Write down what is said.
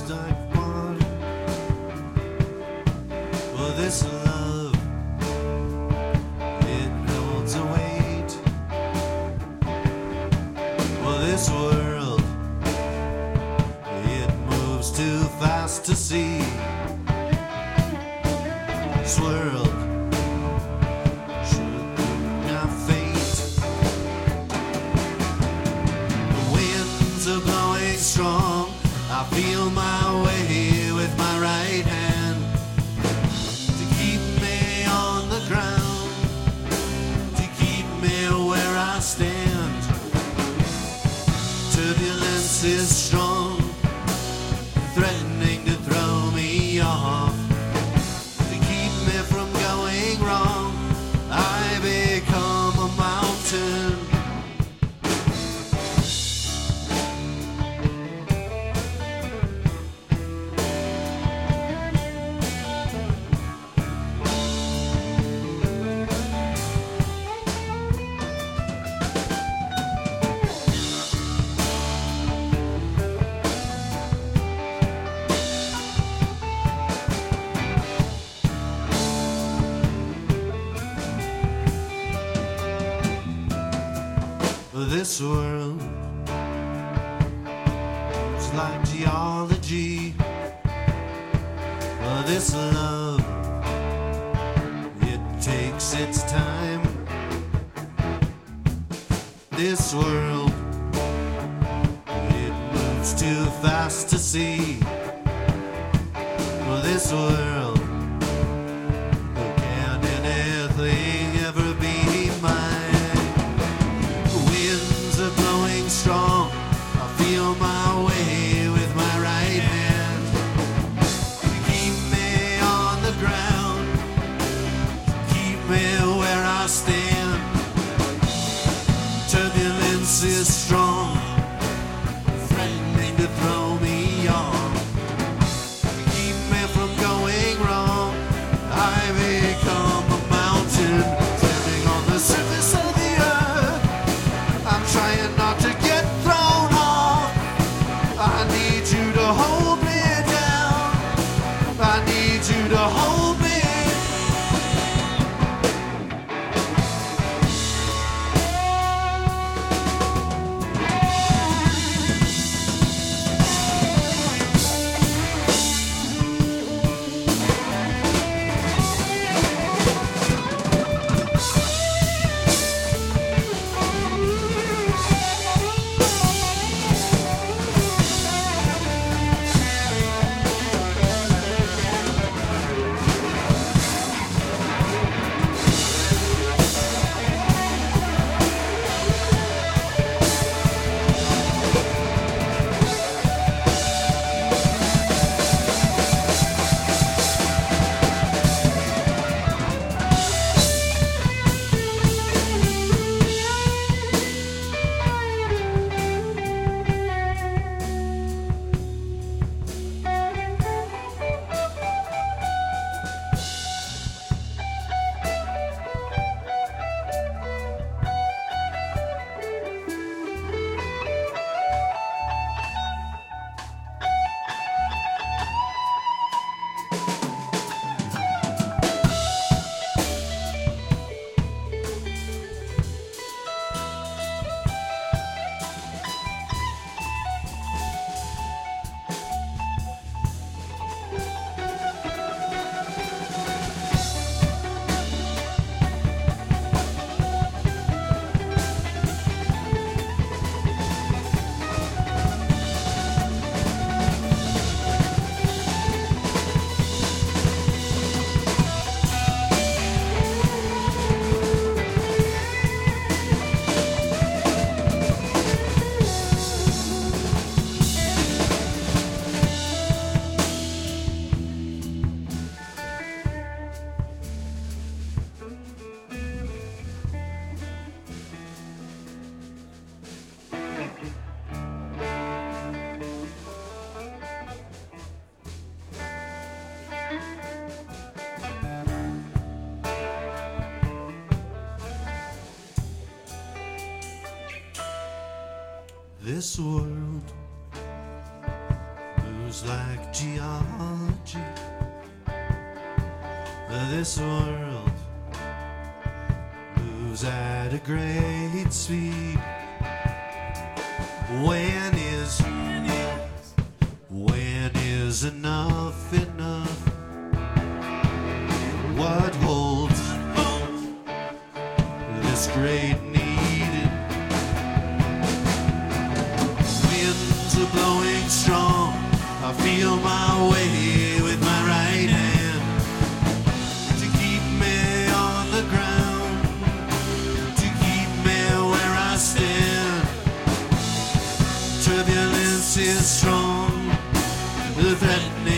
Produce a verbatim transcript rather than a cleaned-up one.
like water. Well, this love, it holds a weight. Well, this world, it moves too fast to see. This world should not fate. The winds are blowing strong. I feel my way with my right hand to keep me on the ground, to keep me where I stand. Turbulence is strong, threatening to throw me off. To keep me from going wrong, I become a mountain. This world is like geology. Well, this love, it takes its time. This world, it moves too fast to see. Well, this world, can anything ever be mine? Blowing strong, I feel my way with my right hand to keep me on the ground, to keep me where I stand. Turbulence is strong, threatening to throw me off. To keep me from going wrong, I become a mountain standing on the surface of the earth. I'm trying not to get thrown off. I need you to hold me down. I need you to hold me. This world moves moves like geology. This world moves at a great speed. When is when is enough enough? What holds this great need? Winds are blowing strong. I feel my way with my right hand to keep me on the ground, to keep me where I stand. Turbulence is strong, the threatening